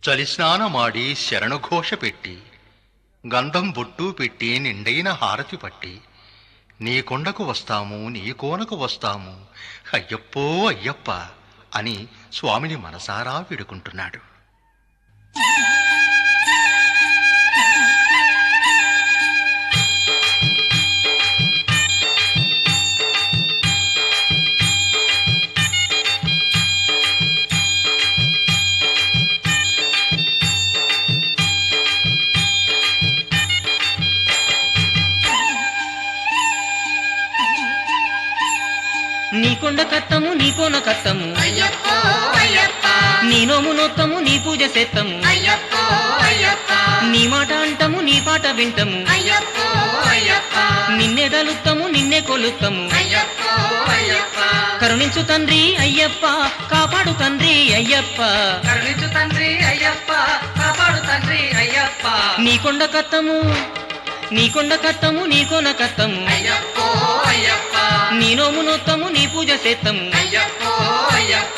చలిస్నానమాడి శరణుఘోష పెట్టి గంధం బొట్టు పెట్టి నిండైన హారతి పట్టి నీ కొండకు వస్తాము నీ కోనకు వస్తాము అయ్యప్పో అయ్యప్ప అని స్వామిని మనసారా వేడుకుంటున్నాడు. నీ కొండ కత్తము నీ కోన కత్తము అయ్యప్పో అయ్యప్ప, నీ నోము నోత్తము నీ పూజ చేత్తము అయ్యప్పో అయ్యప్ప, నీ మాట అంటము నీ పాట వింటము అయ్యప్పో అయ్యప్ప, నిన్నే దలుత్తము నిన్నే కొలుత్తము అయ్యప్పో అయ్యప్ప, కరుణించు తండ్రి అయ్యప్ప కాపాడు తండ్రి అయ్యప్ప కరుణించు తండ్రి అయ్యప్ప, కాపాడు తండ్రి అయ్యప్ప, నీ కొండ కత్తము నీ కొండ కత్తము నీ కోన కత్తము అయ్యప్పో అయ్యప్ప, నీ నోము నోత్తము నీ పూజ చేత్తము అయ్యప్పో అయ్యప్ప,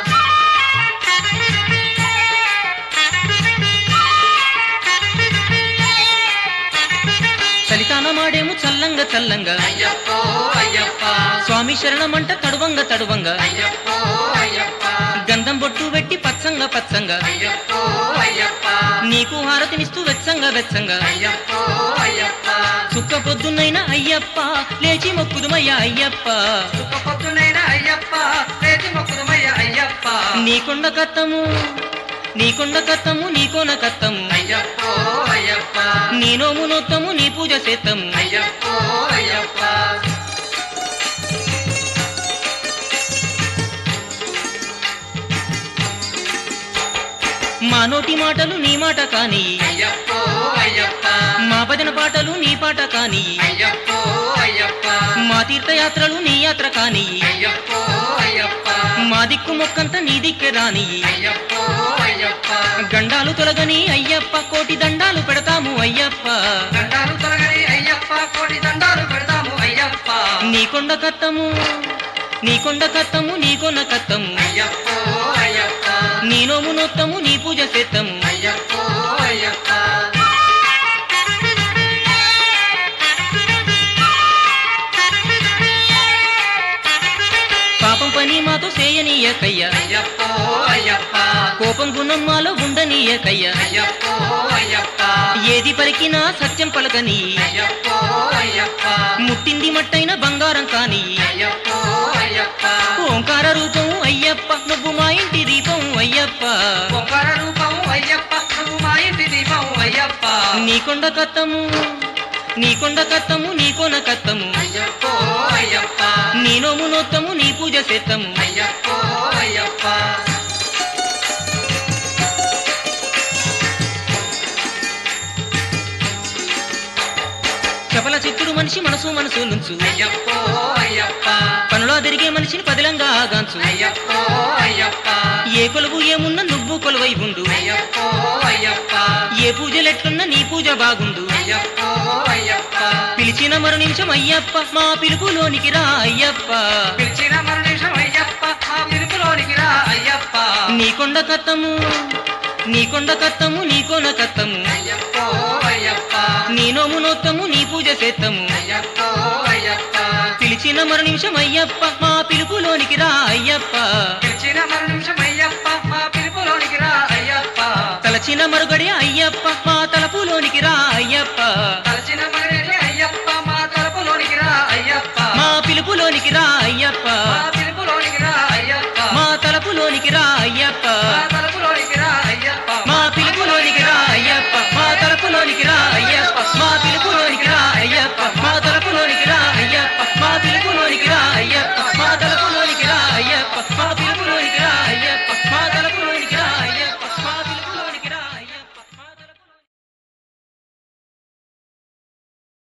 చలితానమాడేము చల్లంగా చల్లంగా అయ్యప్పో అయ్యప్ప, స్వామి శరణమంట తడువంగా తడువంగా అయ్యప్పో అయ్యప్ప, గంధం బొట్టు పెట్టి పచ్చంగా పచ్చంగా అయ్యప్పో అయ్యప్ప, నీకు హారతినిస్తూ వెచ్చంగా వెచ్చంగా అయ్యప్పో అయ్యప్ప, చుక్క పొద్దున్నైనా అయ్యప్ప లేచి మొక్కుదుమయ్యా అయ్యప్ప చుక్క పొద్దునైన అయ్యప్ప, లేచి మొక్కుదుమయ్య అయ్యప్ప, నీ కొండ కత్తము నీ కొండ కత్తము నీ కోన కత్తము అయ్యప్పో అయ్యప్ప, నీ నోము నోత్తము నీ పూజ చేత్తము అయ్యప్పో అయ్యప్ప, మా నోటి మాటలు నీ మాట కాని అయ్యప్పో అయ్యప్ప, మా భజన పాటలు నీ పాట కాని అయ్యప్పో అయ్యప్ప, మా తీర్థయాత్రలు నీ యాత్ర కాని అయ్యప్పో అయ్యప్ప, మా దిక్కు మొక్కంత నీ దిక్కె రాని అయ్యప్పో అయ్యప్ప, గండాలు తొలగని అయ్యప్ప కోటి దండాలు పెడతాము అయ్యప్ప దండాలు తొలగని అయ్యప్ప, కోటి దండాలు పెడతాము అయ్యప్ప, నీ కొండ కత్తము నీ కొండ కత్తము నీ కొన కత్తము అయ్యప్పో అయ్యప్ప, నీ నోము నోత్తము నీ పూజ చేత్తము అయ్యప్పో అయ్యప్ప, పాపం పని మాతో చేయనీయకయ్య అయ్యప్పో అయ్యప్ప, కోపం గుణం మాలో ఉండనీయకయ్య అయ్యప్పో అయ్యప్ప, ఏది పలికినా సత్యం పలకని అయ్యప్పో అయ్యప్ప, ముట్టింది మట్టైన బంగారం కాని అయ్యప్పో అయ్యప్ప, ఓంకార రూపం అయ్యప్ప నువ్వు మా ఇంటి దీపం అయ్యప్ప ఓంకార రూపం అయ్యప్ప, నువ్వు మా ఇంటి దీపం అయ్యప్ప, నీ కొండ కత్తము నీ కొండ కత్తము నీ కొన కత్తము అయ్యప్పో అయ్యప్ప, నీ నోము నోత్తము నీ పూజ చేత్తము అయ్యప్పో అయ్యప్ప, చపల చిత్తుడు మనిషి మనసు మనసు నుంచు అయ్యప్పో అయ్యప్ప, పనులో తిరిగే మనిషిని పదిలంగా ఆగాంచు అయ్యప్పో అయ్యప్ప, ఏ కొలువు ఏమున్నా నువ్వు కొలువై ఉండు అయ్యప్పో అయ్యప్ప, ఏ పూజలెట్లున్నా నీ పూజ బాగుండు అయ్యప్పో అయ్యప్ప, పిలిచిన మరు నిమిషం అయ్యప్ప మా పిలుపులోనికి రా అయ్యప్ప పిలిచిన మరు నిమిషం అయ్యప్ప, మా పిలుపులోనికి రా అయ్యప్ప, నీ కొండ కత్తము నీ కొండ కత్తము నీ కోన కత్తము అయ్యప్పో అయ్యప్ప, నీ నోము నోత్తము నీ పూజ చేత్తము అయ్యప్పో అయ్యప్ప, పిలిచిన మరు నిమిషం అయ్యప్ప మా పిలుపులోనికి రా అయ్యప్ప పిలిచిన మరు నిమిషం అయ్యప్ప, మా పిలుపులోనికి రా అయ్యప్ప, తలచిన మరుగడి అయ్యప్ప మా తలపులోనికి రా అయ్యప్ప తలచిన మరేలి అయ్యప్ప, మా తలుపులోనికి రా అయ్యప్ప, మా పిలుపులోనికి రా అయ్యప్ప మా పిలుపులోనికి రా అయ్యప్ప, మా తలపులోనికి రా అయ్యప్ప మా తలుపులోనికి రా అయ్యప్ప, మా పిలుపులోనికి రా అయ్యప్ప మా తలపులోనికి రా అయ్యప్ప మా పిలుపులోనికి రా అయ్యప్ప మా తలపులోనికి రా అయ్యప్ప మా పిలుపులోనికి రా అయ్యప్ప మా తలపులోనికి రా అయ్యప్ప మా